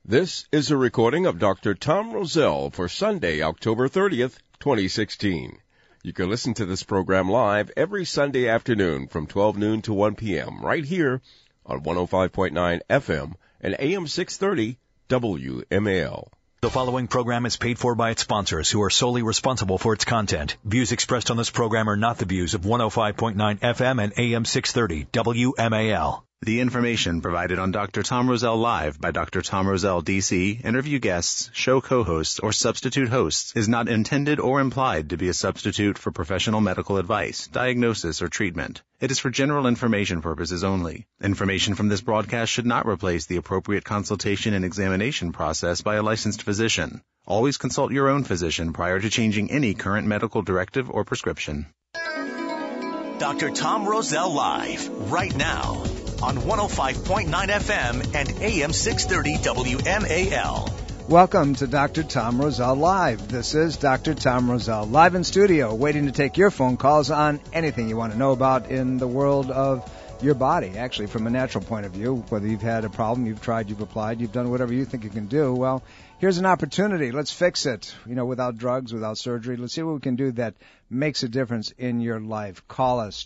This is a recording of Dr. Tom Rosell for Sunday, October 30th, 2016. You can listen to this program live every Sunday afternoon from 12 noon to 1 p.m. right here on 105.9 FM and AM 630 WMAL. The following program is paid for by its sponsors, who are solely responsible for its content. Views expressed on this program are not the views of 105.9 FM and AM 630 WMAL. The information provided on Dr. Tom Rosell Live by Dr. Tom Rosell, D.C., interview guests, show co-hosts, or substitute hosts is not intended or implied to be a substitute for professional medical advice, diagnosis, or treatment. It is for general information purposes only. Information from this broadcast should not replace the appropriate consultation and examination process by a licensed physician. Always consult your own physician prior to changing any current medical directive or prescription. Dr. Tom Rosell Live, right now, on 105.9 FM and AM 630 WMAL. Welcome to Dr. Tom Rosell Live. This is Dr. Tom Rosell, live in studio, waiting to take your phone calls on anything you want to know about in the world of your body, actually, from a natural point of view. Whether you've had a problem, you've tried, you've applied, you've done whatever you think you can do, well, here's an opportunity. Let's fix it, without drugs, without surgery. Let's see what we can do that makes a difference in your life. Call us,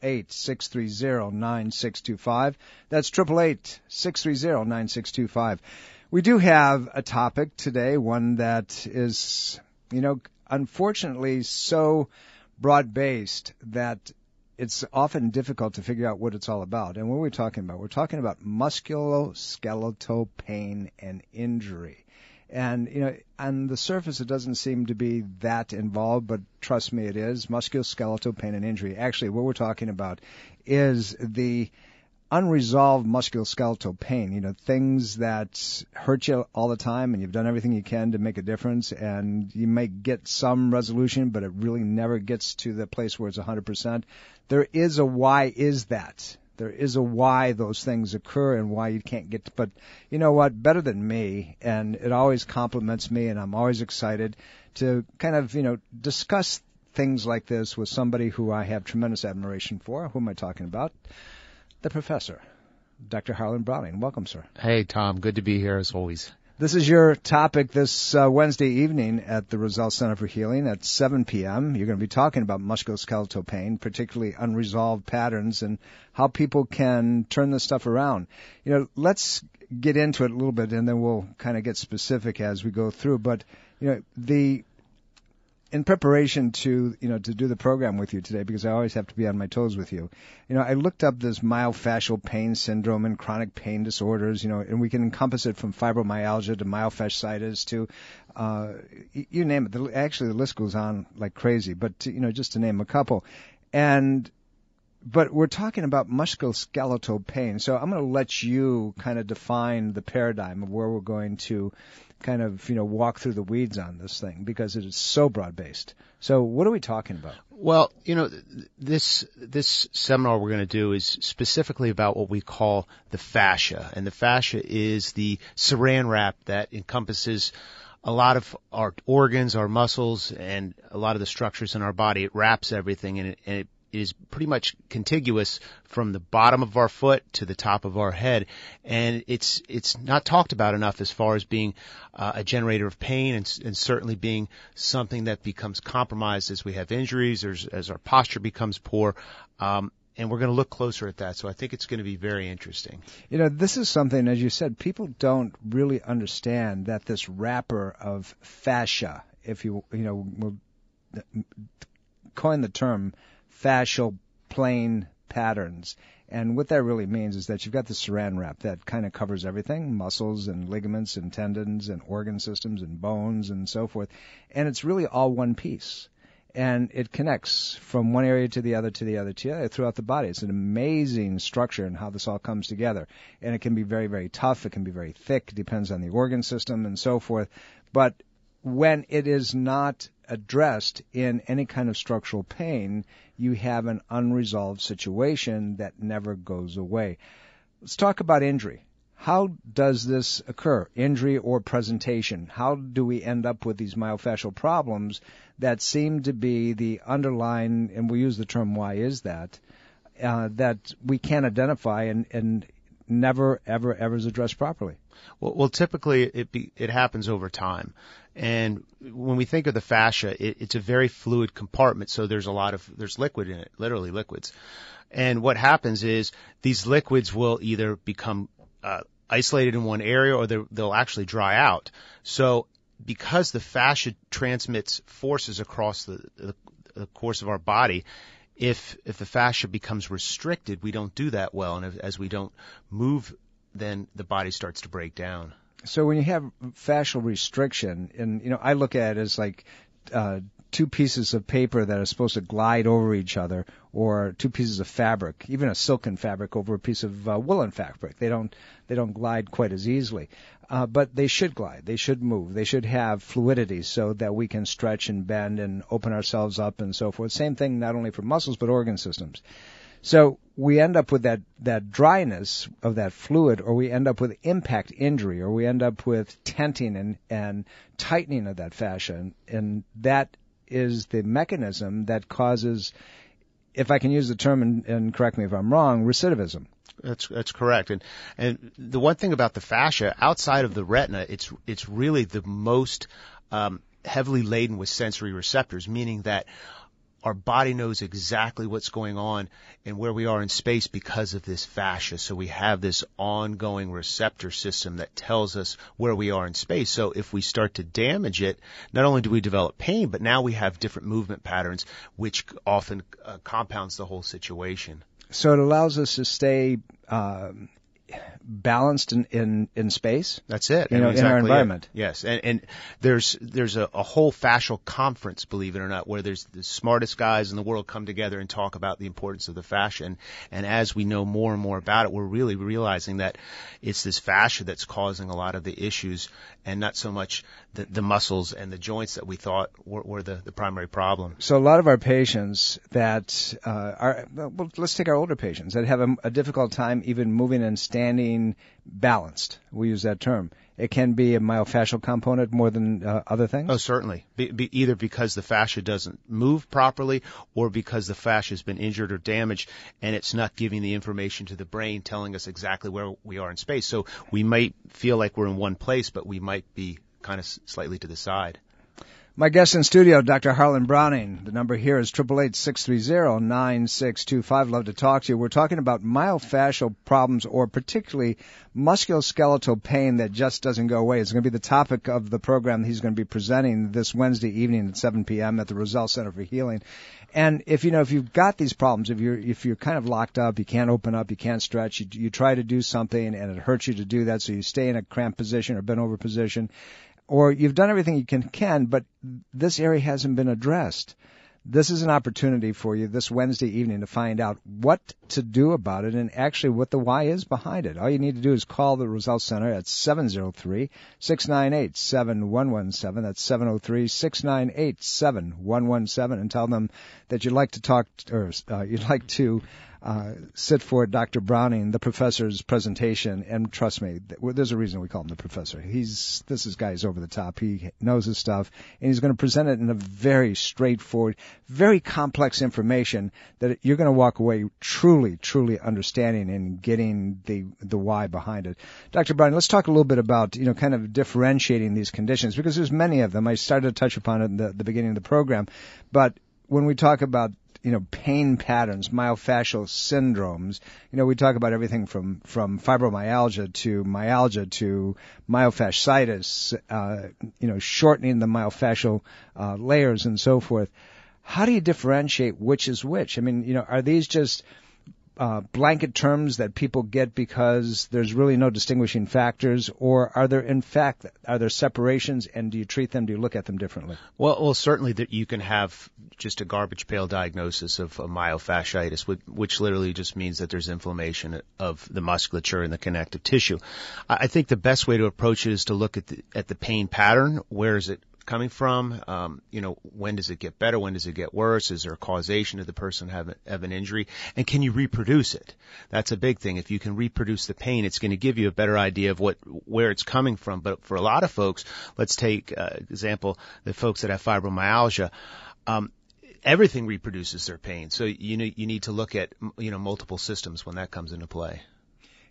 888-630-9625. That's 888-630-9625. We do have a topic today, one that is, unfortunately so broad-based that it's often difficult to figure out what it's all about. And what are we talking about? We're talking about musculoskeletal pain and injury. And, on the surface, it doesn't seem to be that involved, but trust me, it is. Musculoskeletal pain and injury. Actually, what we're talking about is the unresolved musculoskeletal pain, things that hurt you all the time, and you've done everything you can to make a difference, and you may get some resolution, but it really never gets to the place where it's 100%. There is a why is that. There is a why those things occur and why you can't get to, but you know what, better than me, and it always compliments me, and I'm always excited to kind of, discuss things like this with somebody who I have tremendous admiration for. Who am I talking about? The professor, Dr. Harlan Browning. Welcome, sir. Hey, Tom. Good to be here as always. This is your topic this Wednesday evening at the Rosell Center for Healing at 7 p.m. You're going to be talking about musculoskeletal pain, particularly unresolved patterns, and how people can turn this stuff around. Let's get into it a little bit, and then we'll kind of get specific as we go through. But, in preparation to do the program with you today, because I always have to be on my toes with you, I looked up this myofascial pain syndrome and chronic pain disorders, and we can encompass it from fibromyalgia to myofasciitis to, you name it. Actually, the list goes on like crazy, but, just to name a couple. But we're talking about musculoskeletal pain, so I'm going to let you kind of define the paradigm of where we're going to kind of, walk through the weeds on this thing, because it is so broad-based. So what are we talking about? Well, this seminar we're going to do is specifically about what we call the fascia. And the fascia is the saran wrap that encompasses a lot of our organs, our muscles, and a lot of the structures in our body. It wraps everything, and it is pretty much contiguous from the bottom of our foot to the top of our head, and it's not talked about enough as far as being a generator of pain, and certainly being something that becomes compromised as we have injuries, or as our posture becomes poor. And we're going to look closer at that, so I think it's going to be very interesting. This is something, as you said, people don't really understand that this wrapper of fascia, if we'll coin the term fascial plane patterns. And what that really means is that you've got the saran wrap that kind of covers everything, muscles and ligaments and tendons and organ systems and bones and so forth. And it's really all one piece. And it connects from one area to the other to the other to the other throughout the body. It's an amazing structure and how this all comes together. And it can be very, very tough. It can be very thick. It depends on the organ system and so forth. But when it is not addressed in any kind of structural pain, you have an unresolved situation that never goes away. Let's talk about injury. How does this occur, injury or presentation? How do we end up with these myofascial problems that seem to be the underlying, and we use the term why is that we can't identify, and never, ever is addressed properly? Well, typically it happens over time. And when we think of the fascia, it's a very fluid compartment, so there's liquid in it, literally liquids. And what happens is these liquids will either become isolated in one area, or they'll actually dry out. So because the fascia transmits forces across the course of our body, if the fascia becomes restricted, we don't do that well, and as we don't move, then the body starts to break down. So when you have fascial restriction, and I look at it as like two pieces of paper that are supposed to glide over each other, or two pieces of fabric, even a silken fabric over a piece of woolen fabric. They don't glide quite as easily, but they should glide. They should move. They should have fluidity so that we can stretch and bend and open ourselves up and so forth. Same thing not only for muscles but organ systems. So we end up with that dryness of that fluid, or we end up with impact injury, or we end up with tenting and tightening of that fascia, and that is the mechanism that causes, if I can use the term and correct me if I'm wrong, recidivism. That's correct. And the one thing about the fascia, outside of the retina, it's really the most heavily laden with sensory receptors, meaning that our body knows exactly what's going on and where we are in space because of this fascia. So we have this ongoing receptor system that tells us where we are in space. So if we start to damage it, not only do we develop pain, but now we have different movement patterns, which often compounds the whole situation. So it allows us to stay balanced in space. That's it. In our environment. It. Yes, and there's a whole fascial conference, believe it or not, where there's the smartest guys in the world come together and talk about the importance of the fascia. And as we know more and more about it, we're really realizing that it's this fascia that's causing a lot of the issues, and not so much the muscles and the joints that we thought were the primary problem. So a lot of our patients that let's take our older patients that have a difficult time even moving and standing balanced. We use that term. It can be a myofascial component more than other things? Oh, certainly. Either because the fascia doesn't move properly, or because the fascia has been injured or damaged and it's not giving the information to the brain telling us exactly where we are in space. So we might feel like we're in one place, but we might be kind of slightly to the side. My guest in studio, Dr. Harlan Browning. The number here is 888-630-9625. Love to talk to you. We're talking about myofascial problems, or particularly musculoskeletal pain that just doesn't go away. It's going to be the topic of the program he's going to be presenting this Wednesday evening at 7 p.m. at the Roselle Center for Healing. And if you've got these problems, if you're kind of locked up, you can't open up, you can't stretch, you try to do something and it hurts you to do that, so you stay in a cramped position or bent over position, or you've done everything you can, but this area hasn't been addressed. This is an opportunity for you this Wednesday evening to find out what to do about it and actually what the why is behind it. All you need to do is call the Roselle Center at 703-698-7117. That's 703-698-7117, and tell them that you'd like to talk, or you'd like to sit for Dr. Browning, the professor's presentation. And trust me, there's a reason we call him the professor. This guy's over the top. He knows his stuff, and he's going to present it in a very straightforward, very complex information that you're going to walk away truly, truly understanding and getting the why behind it. Dr. Browning, let's talk a little bit about, kind of differentiating these conditions, because there's many of them. I started to touch upon it in the beginning of the program, but when we talk about pain patterns, myofascial syndromes, we talk about everything from fibromyalgia to myalgia to myofasciitis, shortening the myofascial layers and so forth. How do you differentiate which is which? I mean, are these just blanket terms that people get because there's really no distinguishing factors, or are there separations, and do you treat them? Do you look at them differently? Well, certainly that you can have just a garbage pail diagnosis of myofasciitis, which literally just means that there's inflammation of the musculature and the connective tissue. I think the best way to approach it is to look at the pain pattern. Where is it coming from? When does it get better? When does it get worse? Is there a causation? Did the person have an injury? And can you reproduce it? That's a big thing. If you can reproduce the pain, it's going to give you a better idea of where it's coming from. But for a lot of folks, let's take example, the folks that have fibromyalgia. Everything reproduces their pain. So you need to look at multiple systems when that comes into play.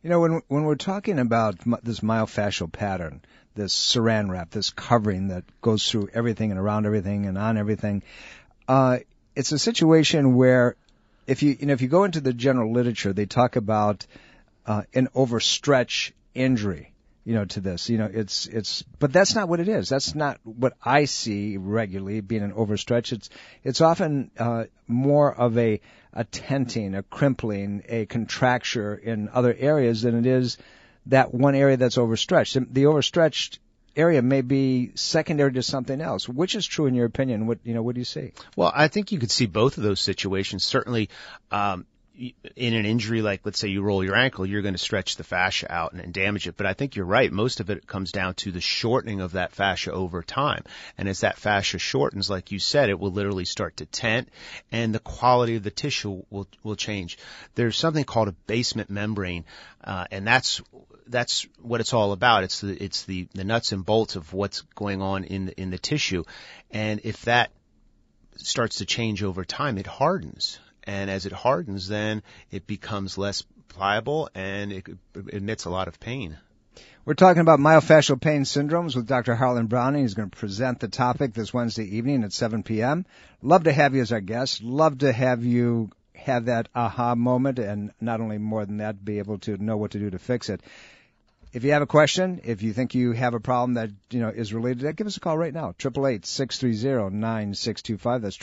You know, when we're talking about this myofascial pattern, this saran wrap, this covering that goes through everything and around everything and on everything, it's a situation where if you go into the general literature, they talk about an overstretch injury, to this. But that's not what it is. That's not what I see regularly being an overstretch. It's often more of a tenting, a crimpling, a contracture in other areas than it is that one area that's overstretched. The overstretched area may be secondary to something else. Which is true in your opinion? What do you see? Well, I think you could see both of those situations. Certainly, in an injury like, let's say you roll your ankle, you're going to stretch the fascia out and damage it. But I think you're right. Most of it comes down to the shortening of that fascia over time. And as that fascia shortens, like you said, it will literally start to tent, and the quality of the tissue will change. There's something called a basement membrane, and that's what it's all about. It's the nuts and bolts of what's going on in the tissue. And if that starts to change over time, it hardens. And as it hardens, then it becomes less pliable and it emits a lot of pain. We're talking about myofascial pain syndromes with Dr. Harlan Browning. He's going to present the topic this Wednesday evening at 7 p.m. Love to have you as our guest. Love to have you have that aha moment, and not only more than that, be able to know what to do to fix it. If you have a question, if you think you have a problem that is related to that, give us a call right now. 888-630-9625. That's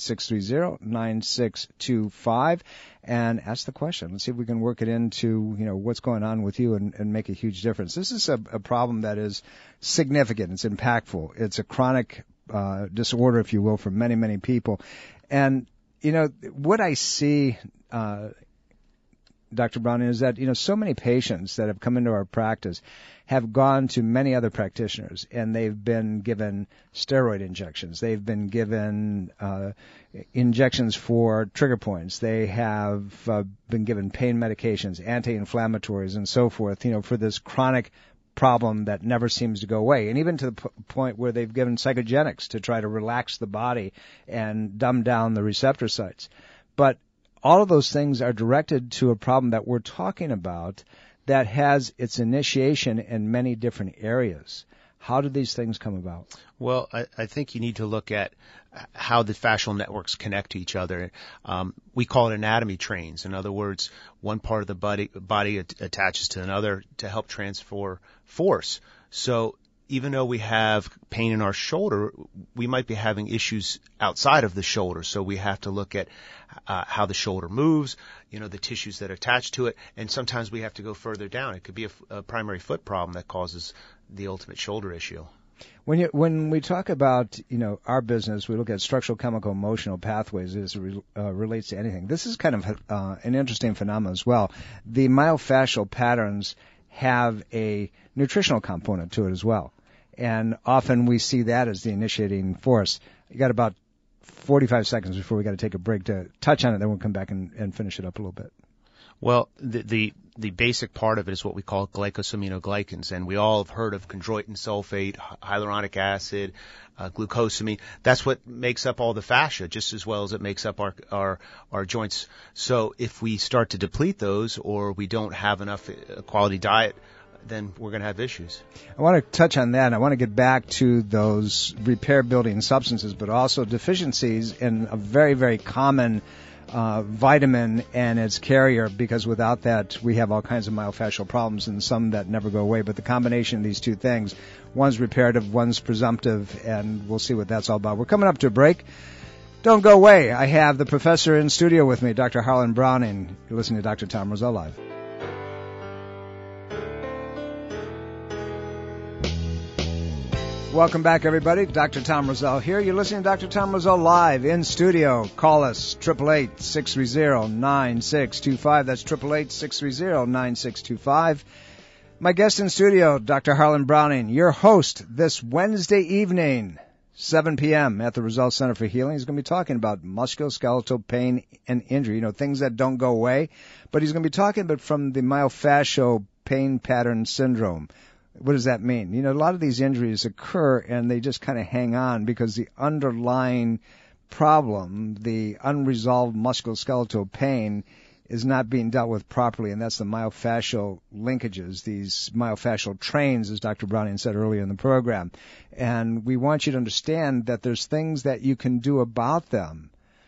888-630-9625, and ask the question. Let's see if we can work it into what's going on with you and make a huge difference. This is a problem that is significant. It's impactful. It's a chronic disorder, if you will, for many, many people. And what I see, Dr. Browning, is that, so many patients that have come into our practice have gone to many other practitioners, and they've been given steroid injections. They've been given injections for trigger points. They have been given pain medications, anti-inflammatories, and so forth, for this chronic problem that never seems to go away. And even to the point where they've given psychogenics to try to relax the body and dumb down the receptor sites. But all of those things are directed to a problem that we're talking about that has its initiation in many different areas. How do these things come about? Well, I think you need to look at how the fascial networks connect to each other. We call it anatomy trains. In other words, one part of the body attaches to another to help transfer force. So even though we have pain in our shoulder, we might be having issues outside of the shoulder. So we have to look at how the shoulder moves, the tissues that attach to it, and sometimes we have to go further down. It could be a primary foot problem that causes the ultimate shoulder issue. When we talk about our business, we look at structural, chemical, emotional pathways as it relates to anything. This is kind of an interesting phenomenon as well. The myofascial patterns have a nutritional component to it as well. And often we see that as the initiating force. You got about 45 seconds before we got to take a break to touch on it, then we'll come back and finish it up a little bit. Well, the basic part of it is what we call glycosaminoglycans, and we all have heard of chondroitin sulfate, hyaluronic acid, glucosamine. That's what makes up all the fascia, just as well as it makes up our joints. So if we start to deplete those, or we don't have enough quality diet, then we're going to have issues. I want to touch on that. I want to get back to those repair-building substances, but also deficiencies in a very, very common vitamin and its carrier, because without that, we have all kinds of myofascial problems and some that never go away. But the combination of these two things, one's reparative, one's presumptive, and we'll see what that's all about. We're coming up to a break. Don't go away. I have the professor in studio with me, Dr. Harlan Browning. You're listening to Dr. Tom Rosell Live. Welcome back, everybody. Dr. Tom Rosell here. You're listening to Dr. Tom Rosell live in studio. Call us, 888-630-9625. That's 888-630-9625. My guest in studio, Dr. Harlan Browning, your host this Wednesday evening, 7 p.m. at the Rosell Center for Healing. He's going to be talking about musculoskeletal pain and injury, things that don't go away. But he's going to be talking about from the myofascial pain pattern syndrome. What does that mean? A lot of these injuries occur and they just kind of hang on because the underlying problem, the unresolved musculoskeletal pain, is not being dealt with properly, and that's the myofascial linkages, these myofascial trains, as Dr. Browning said earlier in the program. And we want you to understand that there's things that you can do about them.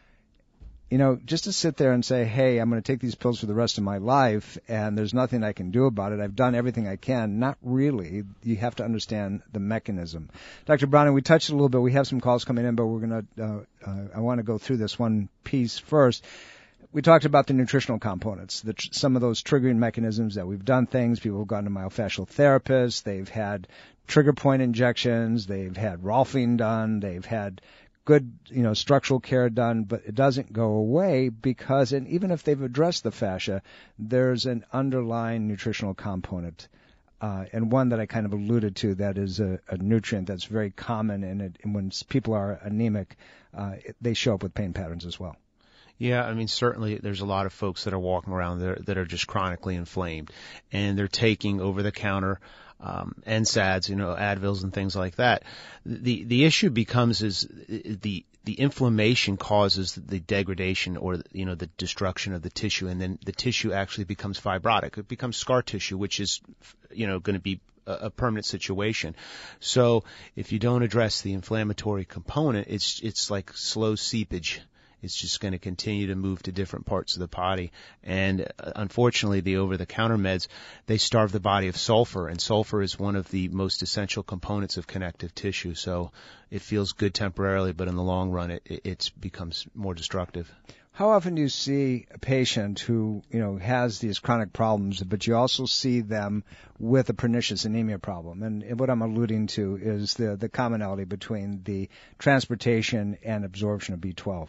You know, just to sit there and say, hey, I'm going to take these pills for the rest of my life, and there's nothing I can do about it. I've done everything I can. Not really. You have to understand the mechanism. Dr. Browning, we touched it a little bit. We have some calls coming in, but we're going to, I want to go through this one piece first. We talked about the nutritional components, some of those triggering mechanisms that we've done things. People have gone to myofascial therapists. They've had trigger point injections. They've had Rolfing done. They've had good, structural care done, but it doesn't go away because, and even if they've addressed the fascia, there's an underlying nutritional component, and one that I kind of alluded to that is a nutrient that's very common, and when people are anemic, they show up with pain patterns as well. Yeah, I mean, certainly there's a lot of folks that are walking around that are just chronically inflamed, and they're taking over-the-counter NSAIDs, Advils and things like that. The issue becomes is the inflammation causes the degradation or, the destruction of the tissue, and then the tissue actually becomes fibrotic. It becomes scar tissue, which is, going to be a permanent situation. So if you don't address the inflammatory component, it's like slow seepage. It's just going to continue to move to different parts of the body. And unfortunately, the over-the-counter meds, they starve the body of sulfur, and sulfur is one of the most essential components of connective tissue. So it feels good temporarily, but in the long run, it becomes more destructive. How often do you see a patient who, has these chronic problems, but you also see them with a pernicious anemia problem? And what I'm alluding to is the commonality between the transportation and absorption of B12.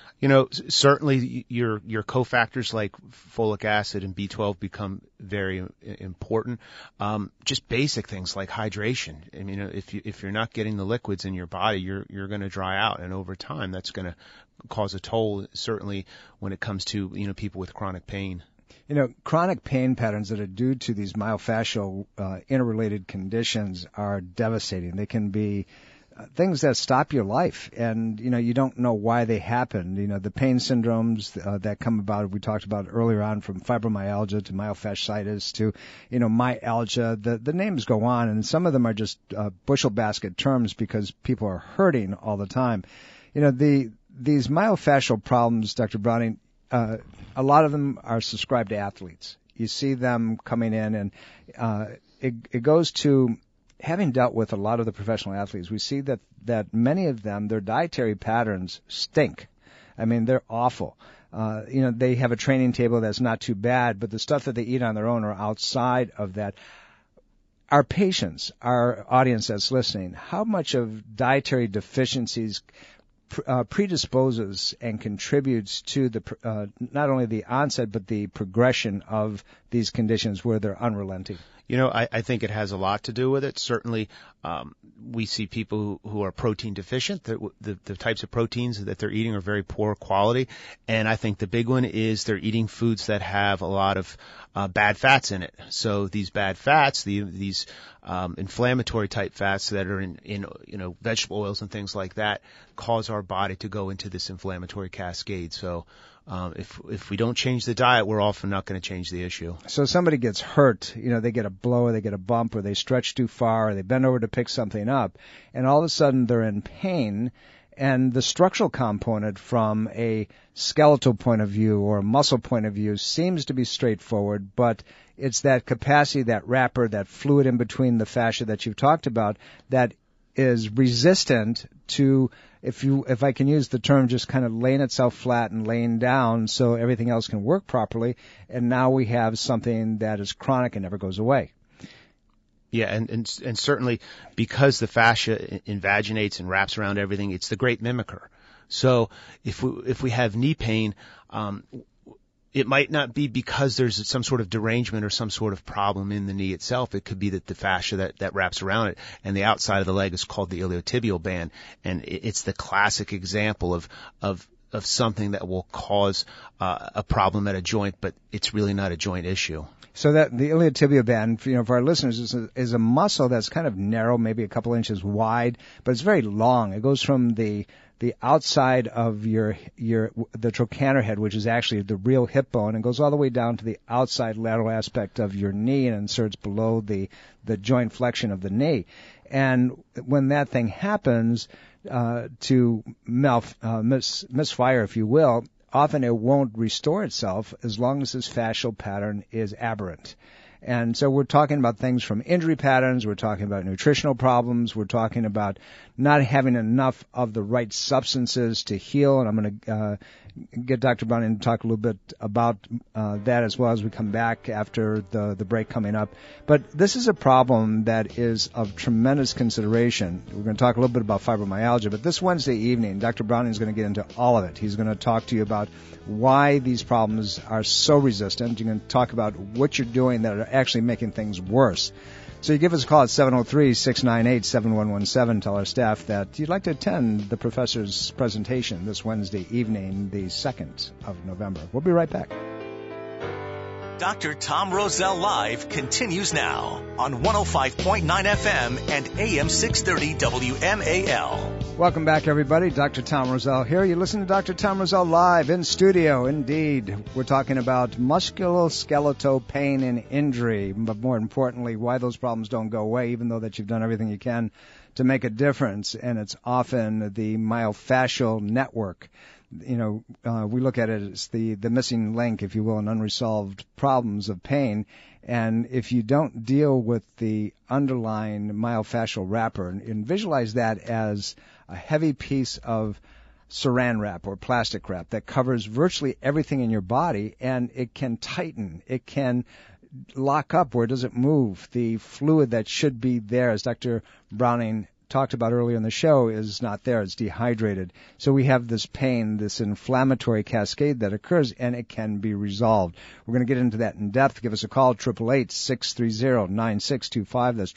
Certainly your cofactors like folic acid and B12 become very important. Just basic things like hydration. I mean, if you're not getting the liquids in your body, you're going to dry out, and over time that's going to cause a toll. Certainly when it comes to people with chronic pain. Chronic pain patterns that are due to these myofascial interrelated conditions are devastating. They can be things that stop your life, and you don't know why they happen. The pain syndromes that come about, we talked about earlier on, from fibromyalgia to myofasciitis to myalgia. The names go on, and some of them are just bushel basket terms because people are hurting all the time. These myofascial problems, Dr. Browning, a lot of them are ascribed to athletes. You see them coming in, and it goes to having dealt with a lot of the professional athletes. We see that many of them, their dietary patterns stink. I mean, they're awful. They have a training table that's not too bad, but the stuff that they eat on their own or outside of that. Our patients, our audience that's listening, how much of dietary deficiencies predisposes and contributes to the not only the onset but the progression of these conditions where they're unrelenting? I think it has a lot to do with it. Certainly, we see people who are protein deficient. The types of proteins that they're eating are very poor quality. And I think the big one is they're eating foods that have a lot of bad fats in it. So these bad fats, these inflammatory type fats that are in vegetable oils and things like that, cause our body to go into this inflammatory cascade. So if we don't change the diet, we're often not going to change the issue. So somebody gets hurt, they get a blow, or they get a bump, or they stretch too far, or they bend over to pick something up, and all of a sudden they're in pain, and the structural component from a skeletal point of view or a muscle point of view seems to be straightforward, but it's that capacity, that wrapper, that fluid in between the fascia that you've talked about that is resistant to, if I can use the term, just kind of laying itself flat and laying down so everything else can work properly. And now we have something that is chronic and never goes away. Yeah, and certainly because the fascia invaginates and wraps around everything, it's the great mimicker. So if we have knee pain, it might not be because there's some sort of derangement or some sort of problem in the knee itself. It could be that the fascia that wraps around it and the outside of the leg is called the iliotibial band. And it's the classic example of of something that will cause a problem at a joint, but it's really not a joint issue. So that the iliotibial band, for our listeners, is a muscle that's kind of narrow, maybe a couple inches wide, but it's very long. It goes from the outside of the trochanter head, which is actually the real hip bone, and goes all the way down to the outside lateral aspect of your knee and inserts below the joint flexion of the knee. And when that thing happens, to misfire, if you will, often it won't restore itself as long as this fascial pattern is aberrant. And so we're talking about things from injury patterns, we're talking about nutritional problems, we're talking about not having enough of the right substances to heal, and I'm going to get Dr. Browning to talk a little bit about that as well as we come back after the break coming up. But this is a problem that is of tremendous consideration. We're going to talk a little bit about fibromyalgia, but this Wednesday evening, Dr. Browning is going to get into all of it. He's going to talk to you about why these problems are so resistant. You're going to talk about what you're doing that are actually making things worse. So you give us a call at 703-698-7117. Tell our staff that you'd like to attend the professor's presentation this Wednesday evening, the 2nd of November. We'll be right back. Dr. Tom Rosell Live continues now on 105.9 FM and AM 630 WMAL. Welcome back, everybody. Dr. Tom Rosell here. You listen to Dr. Tom Rosell Live in studio. Indeed, we're talking about musculoskeletal pain and injury, but more importantly, why those problems don't go away, even though that you've done everything you can to make a difference. And it's often the myofascial network. We look at it as the missing link, if you will, in unresolved problems of pain. And if you don't deal with the underlying myofascial wrapper, and visualize that as a heavy piece of saran wrap or plastic wrap that covers virtually everything in your body, and it can tighten, it can lock up where it doesn't move. The fluid that should be there, as Dr. Browning talked about earlier in the show, is not there. It's dehydrated. So we have this pain, this inflammatory cascade that occurs, and it can be resolved. We're going to get into that in depth. Give us a call, 888-630-9625. That's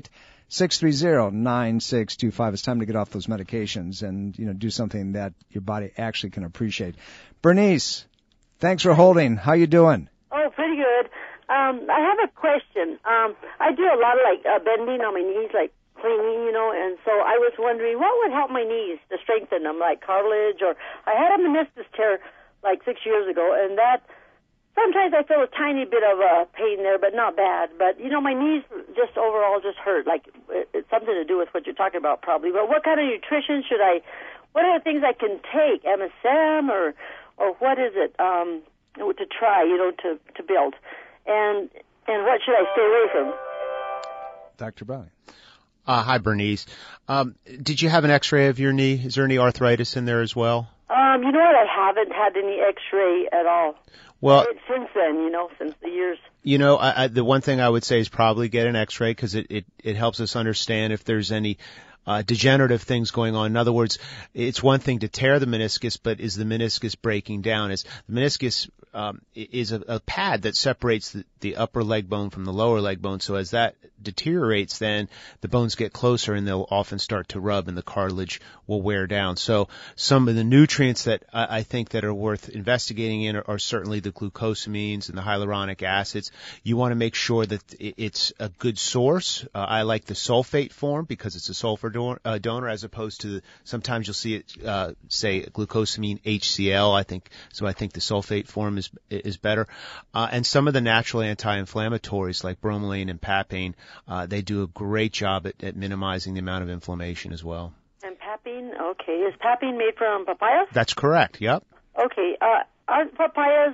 888-630-9625. It's time to get off those medications and, do something that your body actually can appreciate. Bernice, thanks for holding. How you doing? Oh, pretty good. I have a question. I do a lot of bending on my knees, cleaning, and so I was wondering what would help my knees to strengthen them, like cartilage, or I had a meniscus tear 6 years ago, and that sometimes I feel a tiny bit of pain there, but not bad. But, my knees just overall just hurt, it's something to do with what you're talking about probably. But what kind of nutrition what are the things I can take, MSM, or what is it, to try, to build? And what should I stay away from? Dr. Browning. Hi, Bernice. Did you have an X-ray of your knee? Is there any arthritis in there as well? You know what? I haven't had any X-ray at all. Well, since then, since the years. The one thing I would say is probably get an X-ray because it helps us understand if there's any degenerative things going on. In other words, it's one thing to tear the meniscus, but is the meniscus breaking down? The meniscus is a pad that separates the upper leg bone from the lower leg bone. So as that deteriorates, then the bones get closer and they'll often start to rub and the cartilage will wear down. So some of the nutrients that I think that are worth investigating in are certainly the glucosamines and the hyaluronic acids. You want to make sure that it's a good source. I like the sulfate form because it's a sulfur donor as opposed to sometimes you'll see it say glucosamine HCl. I think the sulfate form is better. And some of the natural anti-inflammatories like bromelain and papain, they do a great job at minimizing the amount of inflammation as well. And papain, okay. Is papain made from papayas? That's correct, yep. Okay. Aren't papayas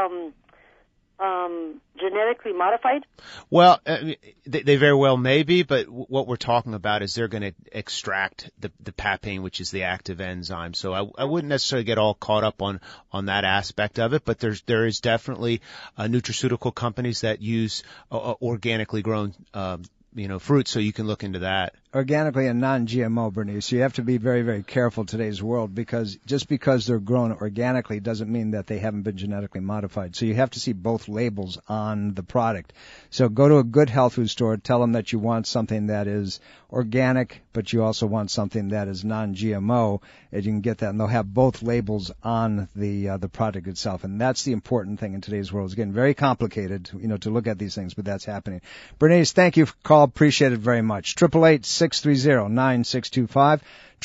genetically modified? Well, they very well may be, but what we're talking about is they're going to extract the papain, which is the active enzyme. So I wouldn't necessarily get all caught up on that aspect of it, but there is definitely nutraceutical companies that use organically grown fruit, so you can look into that. organically and non-GMO, Bernice. You have to be very, very careful in today's world, because just because they're grown organically doesn't mean that they haven't been genetically modified. So you have to see both labels on the product. So go to a good health food store, tell them that you want something that is organic, but you also want something that is non-GMO, and you can get that, and they'll have both labels on the product itself. And that's the important thing in today's world. It's getting very complicated, to look at these things, but that's happening. Bernice, thank you for the call. Appreciate it very much. 888-630-9625.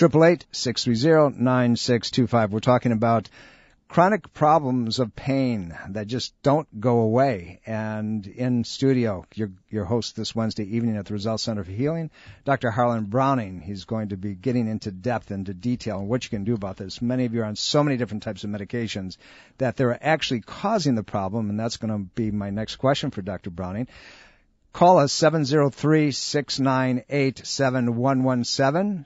888-630-9625. We're talking about chronic problems of pain that just don't go away. And in studio, your host this Wednesday evening at the Roselle Center for Healing, Dr. Harlan Browning. He's going to be getting into depth, into detail on what you can do about this. Many of you are on so many different types of medications that they're actually causing the problem, and that's going to be my next question for Dr. Browning. Call us 703-698-7117,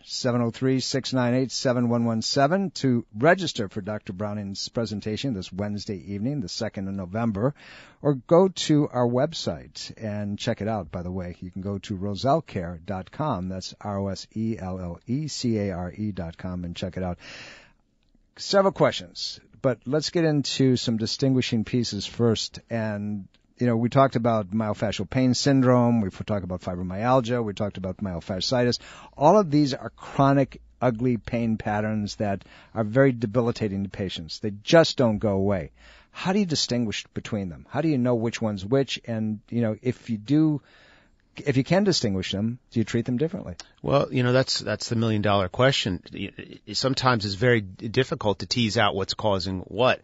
703-698-7117 to register for Dr. Browning's presentation this Wednesday evening, the 2nd of November, or go to our website and check it out, by the way. You can go to rosellecare.com, that's ROSELLECARE.com, and check it out. Several questions, but let's get into some distinguishing pieces first. And we talked about myofascial pain syndrome. We've talked about fibromyalgia. We talked about myofasciitis. All of these are chronic, ugly pain patterns that are very debilitating to patients. They just don't go away. How do you distinguish between them? How do you know which one's which? And, if you can distinguish them, do you treat them differently? Well, that's the $1 million question. Sometimes it's very difficult to tease out what's causing what.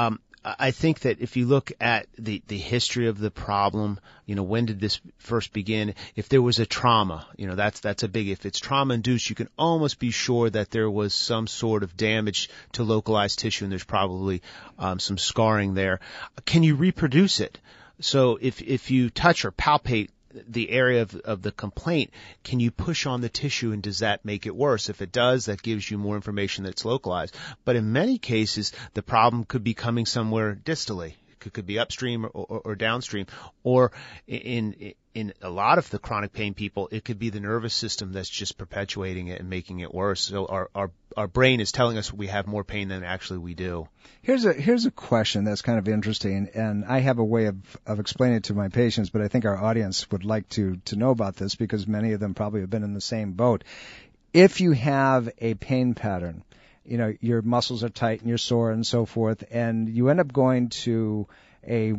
I think that if you look at the history of the problem, when did this first begin? If there was a trauma, that's a big, if it's trauma induced, you can almost be sure that there was some sort of damage to localized tissue, and there's probably some scarring there. Can you reproduce it? So if you touch or palpate the area of the complaint, can you push on the tissue, and does that make it worse? If it does, that gives you more information that's localized. But in many cases, the problem could be coming somewhere distally. It could be upstream or downstream, or in a lot of the chronic pain people, it could be the nervous system that's just perpetuating it and making it worse. So our brain is telling us we have more pain than actually we do. Here's a question that's kind of interesting, and I have a way of explaining it to my patients, but I think our audience would like to know about this, because many of them probably have been in the same boat. If you have a pain pattern, your muscles are tight and you're sore and so forth, and you end up going to a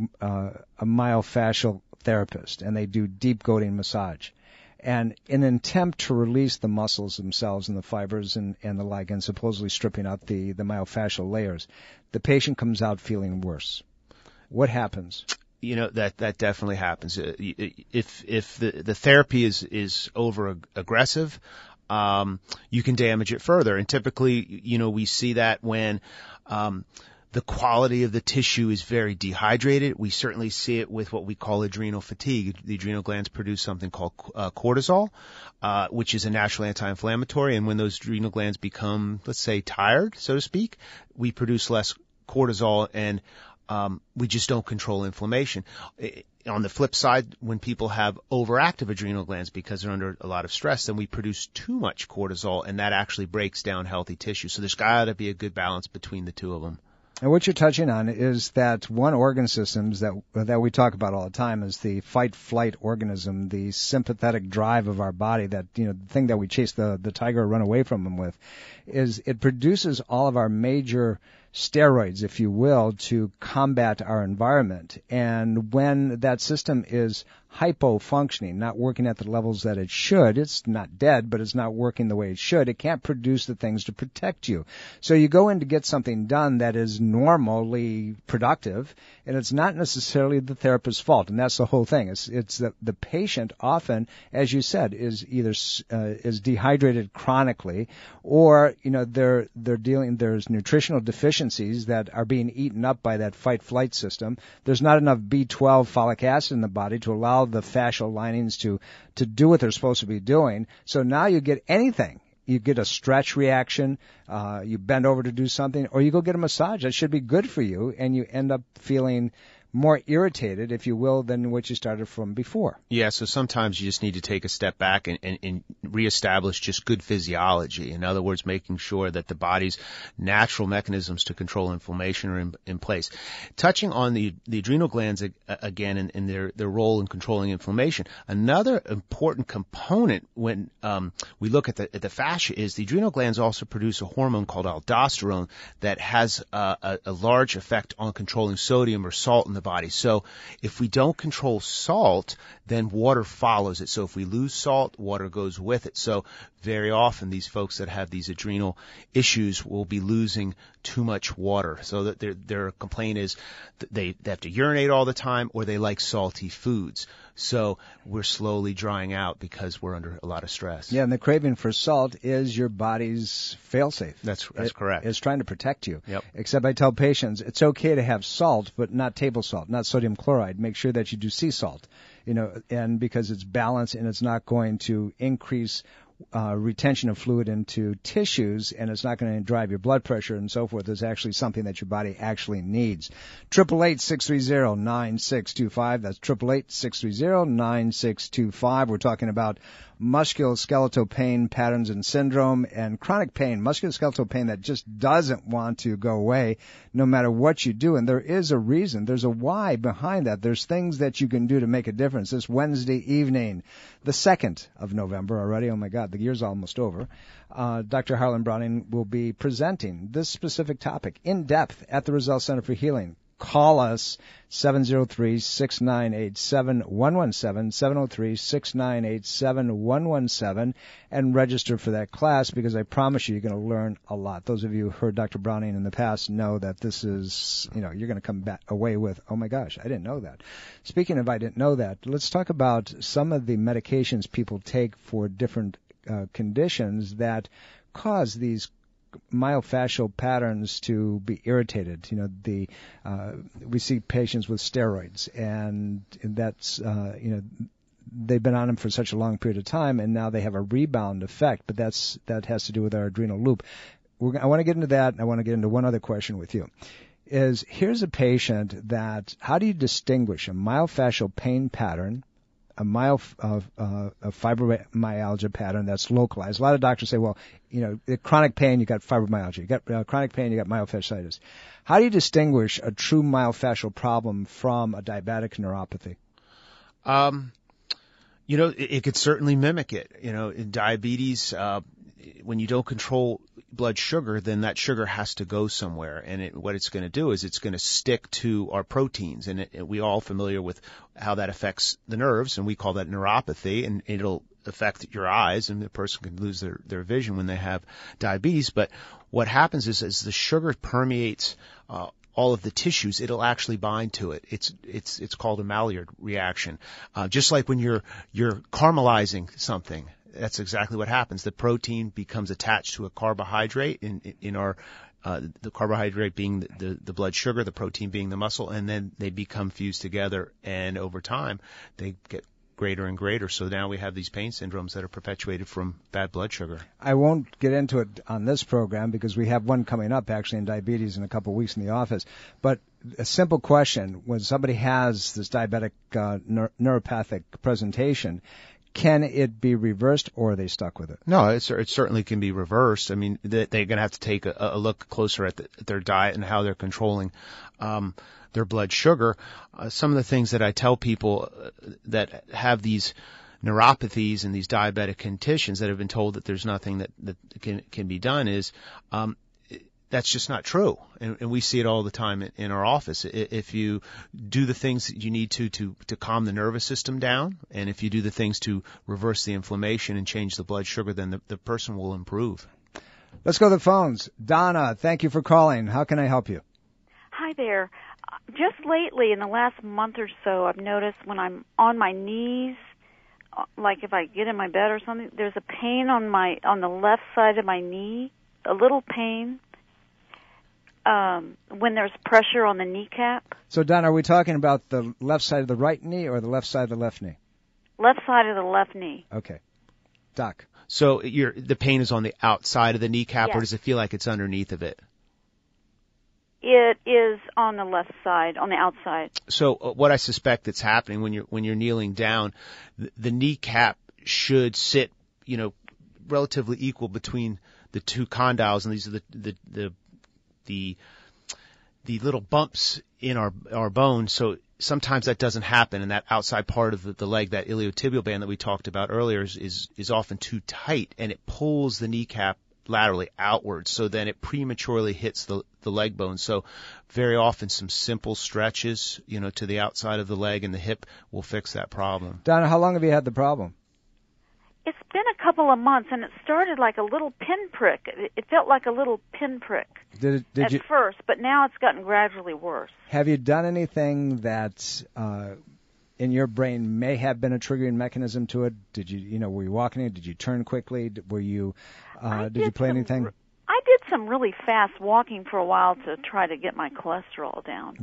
myofascial therapist, and they do deep goading massage. And in an attempt to release the muscles themselves and the fibers and the like, and supposedly stripping out the myofascial layers, the patient comes out feeling worse. What happens? That definitely happens. If the therapy is over aggressive, you can damage it further. And typically, we see that when the quality of the tissue is very dehydrated. We certainly see it with what we call adrenal fatigue. The adrenal glands produce something called cortisol, which is a natural anti-inflammatory. And when those adrenal glands become, let's say, tired, so to speak, we produce less cortisol, and we just don't control inflammation. On the flip side, when people have overactive adrenal glands because they're under a lot of stress, then we produce too much cortisol, and that actually breaks down healthy tissue. So there's got to be a good balance between the two of them. And what you're touching on is that one organ systems that we talk about all the time is the fight-flight organism, the sympathetic drive of our body, that, the thing that we chase the tiger or run away from him with, is it produces all of our major steroids, if you will, to combat our environment. And when that system is hypofunctioning, not working at the levels that it should, it's not dead, but it's not working the way it should, it can't produce the things to protect you. So you go in to get something done that is normally productive, and it's not necessarily the therapist's fault. And that's the whole thing. It's the patient often, as you said, is either is dehydrated chronically, or there's nutritional deficiencies that are being eaten up by that fight-flight system. There's not enough B12 folic acid in the body to allow the fascial linings to do what they're supposed to be doing. So now you get anything. You get a stretch reaction, you bend over to do something, or you go get a massage. That should be good for you, and you end up feeling more irritated, if you will, than what you started from before. Yeah, so sometimes you just need to take a step back and reestablish just good physiology. In other words, making sure that the body's natural mechanisms to control inflammation are in place. Touching on the adrenal glands again and their role in controlling inflammation, another important component when we look at the fascia is the adrenal glands also produce a hormone called aldosterone that has a large effect on controlling sodium or salt in the body. So if we don't control salt, then water follows it. So if we lose salt, water goes with it. So very often these folks that have these adrenal issues will be losing too much water. So that their complaint is that they have to urinate all the time, or they like salty foods. So we're slowly drying out because we're under a lot of stress. Yeah, and the craving for salt is your body's failsafe. That's correct. It's trying to protect you. Yep. Except I tell patients it's okay to have salt, but not table salt, not sodium chloride. Make sure that you do sea salt, and because it's balanced and it's not going to increase retention of fluid into tissues, and it's not going to drive your blood pressure and so forth. It's actually something that your body actually needs. 888-630-9625. That's 888-630-9625. We're talking about musculoskeletal pain patterns and syndrome and chronic pain, musculoskeletal pain that just doesn't want to go away no matter what you do. And there is a reason. There's a why behind that. There's things that you can do to make a difference. This Wednesday evening, the 2nd of November already. Oh, my God, the year's almost over. Dr. Harlan Browning will be presenting this specific topic in depth at the Roselle Center for Healing. Call us, 703-698-7117, 703-698-7117, and register for that class, because I promise you're going to learn a lot. Those of you who heard Dr. Browning in the past know that this is, you're going to come back away with, oh my gosh, I didn't know that. Speaking of I didn't know that, let's talk about some of the medications people take for different conditions that cause these myofascial patterns to be irritated. We see patients with steroids, and that's, they've been on them for such a long period of time, and now they have a rebound effect, but that has to do with our adrenal loop. I want to get into that, and I want to get into one other question with you. Here's a patient that, how do you distinguish a myofascial pain pattern, a fibromyalgia pattern that's localized? A lot of doctors say, well, chronic pain, you got fibromyalgia. You got chronic pain, you got myofasciitis. How do you distinguish a true myofascial problem from a diabetic neuropathy? It could certainly mimic it. In diabetes, when you don't control blood sugar, then that sugar has to go somewhere. And what it's going to do is it's going to stick to our proteins. And we all familiar with how that affects the nerves, and we call that neuropathy. And it'll affect your eyes, and the person can lose their vision when they have diabetes. But what happens is as the sugar permeates all of the tissues, it'll actually bind to it. It's called a Maillard reaction. Just like when you're caramelizing something. That's exactly what happens. The protein becomes attached to a carbohydrate in our the carbohydrate being the blood sugar, the protein being the muscle, and then they become fused together, and over time they get greater and greater. So now we have these pain syndromes that are perpetuated from bad blood sugar. I won't get into it on this program because we have one coming up actually in diabetes in a couple of weeks in the office. But a simple question, when somebody has this diabetic neuropathic presentation, can it be reversed, or are they stuck with it? No, it certainly can be reversed. I mean, they're going to have to take a look closer at their diet and how they're controlling their blood sugar. Some of the things that I tell people that have these neuropathies and these diabetic conditions that have been told that there's nothing that can be done is that's just not true. And we see it all the time in our office. If you do the things that you need to calm the nervous system down, and if you do the things to reverse the inflammation and change the blood sugar, then the person will improve. Let's go to the phones. Donna, thank you for calling. How can I help you? Hi there. Just lately, in the last month or so, I've noticed when I'm on my knees, like if I get in my bed or something, there's a pain on the left side of my knee, a little pain. When there's pressure on the kneecap. So, Don, are we talking about the left side of the right knee or the left side of the left knee? Left side of the left knee. Okay. Doc. So the pain is on the outside of the kneecap, yes. Or does it feel like it's underneath of it? It is on the left side, on the outside. So what I suspect that's happening when you're kneeling down, the kneecap should sit, relatively equal between the two condyles, and these are the little bumps in our bone. So sometimes that doesn't happen, and that outside part of the leg, that iliotibial band that we talked about earlier, is often too tight, and it pulls the kneecap laterally outwards, so then it prematurely hits the leg bone. So very often some simple stretches, to the outside of the leg and the hip will fix that problem. Donna, how long have you had the problem? It's been a couple of months, and it started like a little pinprick. It felt like a little pinprick at first, but now it's gotten gradually worse. Have you done anything that in your brain may have been a triggering mechanism to it? Did you, were you walking? Did you turn quickly? Were you, did you play anything? I did some really fast walking for a while to try to get my cholesterol down.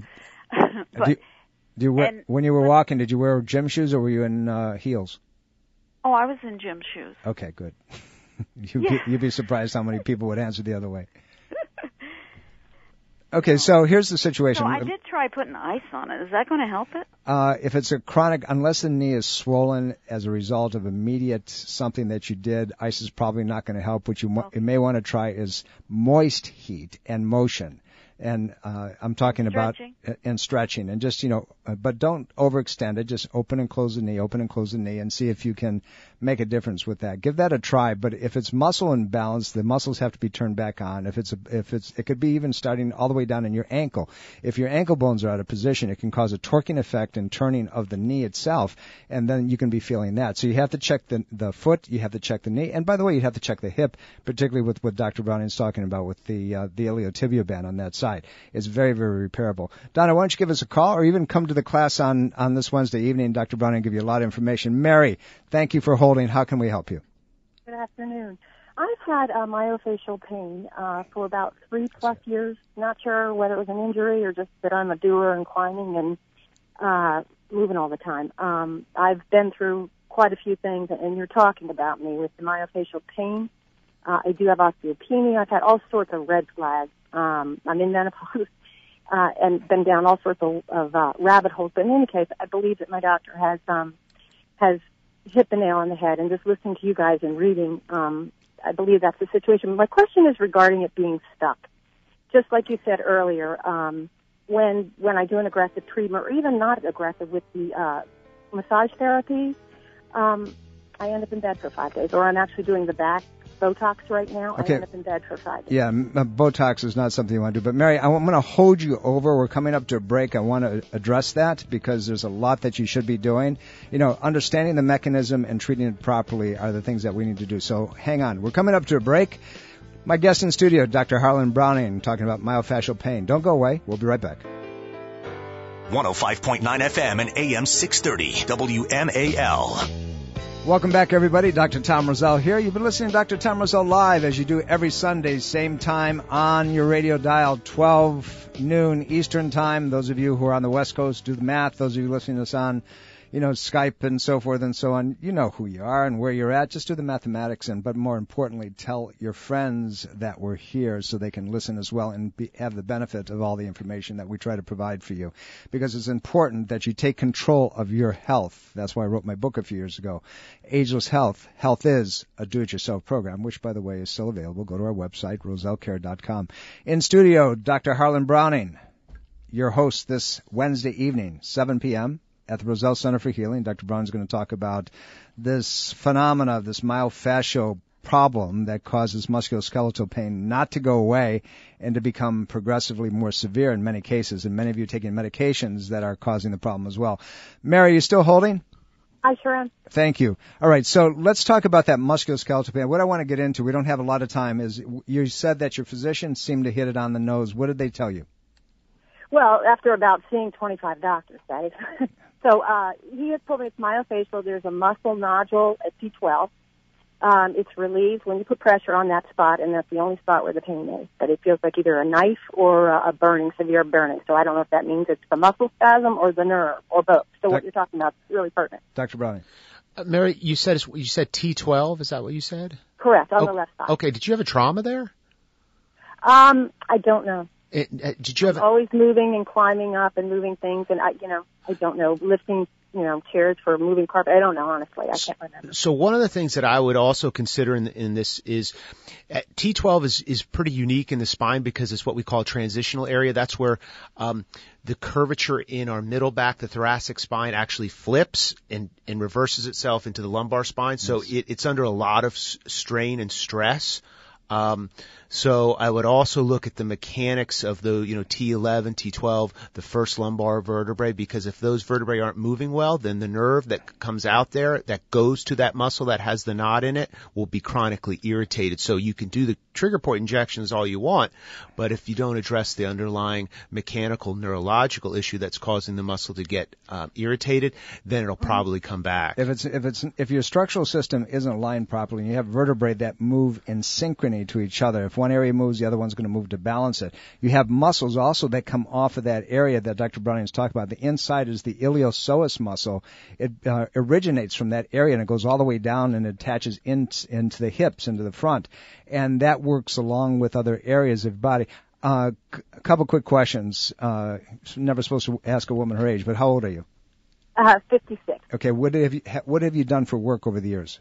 When you were walking, did you wear gym shoes or were you in heels? Oh, I was in gym shoes. Okay, good. You'd be surprised how many people would answer the other way. Okay, so here's the situation. So I did try putting ice on it. Is that going to help it? If it's a chronic, unless the knee is swollen as a result of immediate something that you did, ice is probably not going to help. What you may want to try is moist heat and motion. And I'm talking about and stretching, and just but don't overextend it. Just open and close the knee, and see if you can make a difference with that. Give that a try. But if it's muscle imbalance, the muscles have to be turned back on. It could be even starting all the way down in your ankle. If your ankle bones are out of position, it can cause a torquing effect and turning of the knee itself, and then you can be feeling that. So you have to check the foot, you have to check the knee, and by the way, you have to check the hip, particularly with what Dr. Browning's talking about with the iliotibial band on that side. It's very, very repairable. Donna, why don't you give us a call or even come to the class on this Wednesday evening. Dr. Browning will give you a lot of information. Mary, thank you for holding. How can we help you? Good afternoon. I've had myofascial pain for about 3+ years. Not sure whether it was an injury or just that I'm a doer and climbing and moving all the time. I've been through quite a few things, and you're talking about me with the myofascial pain. I do have osteopenia. I've had all sorts of red flags. I'm in menopause and been down all sorts of rabbit holes. But in any case, I believe that my doctor has hit the nail on the head. And just listening to you guys and reading, I believe that's the situation. My question is regarding it being stuck. Just like you said earlier, when I do an aggressive treatment, or even not aggressive with the massage therapy, I end up in bed for 5 days. Or I'm actually doing the back Botox right now. Okay. I end up in bed for 5 days. Yeah, Botox is not something you want to do. But, Mary, I'm going to hold you over. We're coming up to a break. I want to address that because there's a lot that you should be doing. Understanding the mechanism and treating it properly are the things that we need to do. So hang on. We're coming up to a break. My guest in studio, Dr. Harlan Browning, talking about myofascial pain. Don't go away. We'll be right back. 105.9 FM and AM 630 WMAL. Welcome back, everybody. Dr. Tom Rosell here. You've been listening to Dr. Tom Rosell live, as you do every Sunday, same time on your radio dial, 12 noon Eastern time. Those of you who are on the West Coast, do the math. Those of you listening to us on, Skype and so forth and so on, you know who you are and where you're at. Just do the mathematics, but more importantly, tell your friends that we're here so they can listen as well and have the benefit of all the information that we try to provide for you. Because it's important that you take control of your health. That's why I wrote my book a few years ago, Ageless Health. Health is a do-it-yourself program, which, by the way, is still available. Go to our website, rosellcare.com. In studio, Dr. Harlan Browning, your host this Wednesday evening, 7 p.m., at the Rosell Center for Healing. Dr. Brown is going to talk about this phenomena, this myofascial problem that causes musculoskeletal pain not to go away and to become progressively more severe in many cases, and many of you taking medications that are causing the problem as well. Mary, you still holding? I sure am. Thank you. All right, so let's talk about that musculoskeletal pain. What I want to get into, we don't have a lot of time, is you said that your physician seemed to hit it on the nose. What did they tell you? Well, after about seeing 25 doctors, that is. So he had told me it's myofascial. There's a muscle nodule at T12. It's relieved when you put pressure on that spot, and that's the only spot where the pain is. But it feels like either a knife or a burning, severe burning. So I don't know if that means it's the muscle spasm or the nerve or both. So what you're talking about is really pertinent. Dr. Browning. Mary, you said T12. Is that what you said? Correct, on the left side. Okay. Did you have a trauma there? I don't know. Did you have always moving and climbing up and moving things, and I don't know, lifting, chairs for moving carpet. I don't know, honestly. I can't remember. So one of the things that I would also consider in this is T12 is pretty unique in the spine because it's what we call a transitional area. That's where the curvature in our middle back, the thoracic spine, actually flips and reverses itself into the lumbar spine. So it's under a lot of strain and stress. So I would also look at the mechanics of the, T11, T12, the first lumbar vertebrae, because if those vertebrae aren't moving well, then the nerve that comes out there that goes to that muscle that has the knot in it will be chronically irritated. So you can do the trigger point injections all you want, but if you don't address the underlying mechanical neurological issue that's causing the muscle to get irritated, then it'll probably come back. If your structural system isn't aligned properly and you have vertebrae that move in synchrony to each other, if one area moves, the other one's going to move to balance it. You have muscles also that come off of that area that Dr. Browning's talked about. The inside is the iliopsoas muscle. It originates from that area and it goes all the way down and attaches into the hips, into the front. And that works along with other areas of your body. A couple quick questions. Never supposed to ask a woman her age, but how old are you? 56. Okay, what have you done for work over the years?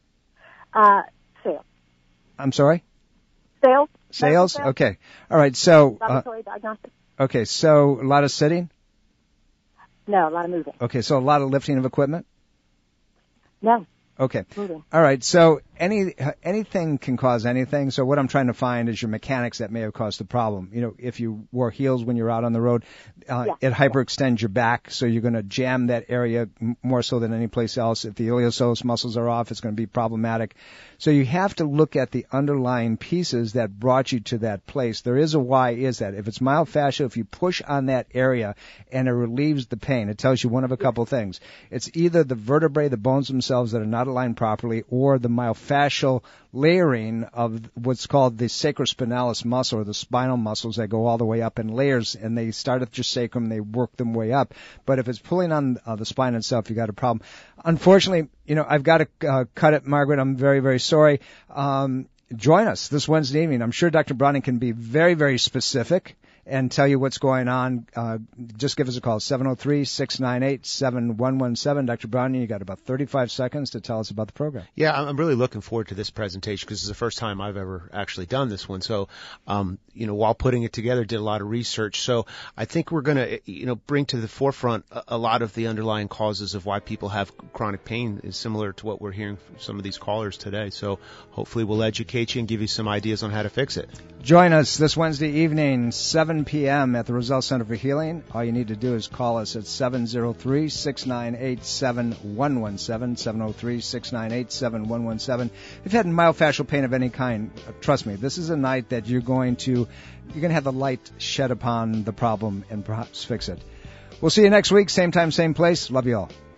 Sales. I'm sorry? Sales. Sales? Okay. All right, so... Laboratory diagnostics. Okay, so a lot of sitting? No, a lot of moving. Okay, so a lot of lifting of equipment? No. Okay. Moving. All right. So anything can cause anything. So what I'm trying to find is your mechanics that may have caused the problem. If you wore heels when you're out on the road, it hyperextends your back, so you're going to jam that area more so than any place else. If the iliopsoas muscles are off, it's going to be problematic. So you have to look at the underlying pieces that brought you to that place. There is a why is that. If it's myofascial, if you push on that area and it relieves the pain, it tells you one of a couple things. It's either the vertebrae, the bones themselves that are not aligned properly, or the myofascial layering of what's called the sacrospinalis muscle, or the spinal muscles that go all the way up in layers, and they start at your sacrum, they work them way up. But if it's pulling on the spine itself, you got a problem. Unfortunately, I've got to cut it, Margaret. I'm very, very sorry. Join us this Wednesday evening. I'm sure Dr. Browning can be very, very specific and tell you what's going on. Just give us a call, 703-698-7117. Dr. Browning, you got about 35 seconds to tell us about the program. Yeah, I'm really looking forward to this presentation because it's the first time I've ever actually done this one. So, while putting it together, did a lot of research. So I think we're going to, bring to the forefront a lot of the underlying causes of why people have chronic pain is similar to what we're hearing from some of these callers today. So hopefully we'll educate you and give you some ideas on how to fix it. Join us this Wednesday evening, 7 p.m. at the Roselle Center for Healing. All you need to do is call us at 703-698-7117, 703-698-7117. If you've had myofascial pain of any kind, trust me, this is a night that you're going to have the light shed upon the problem and perhaps fix it. We'll see you next week, same time, same place. Love you all.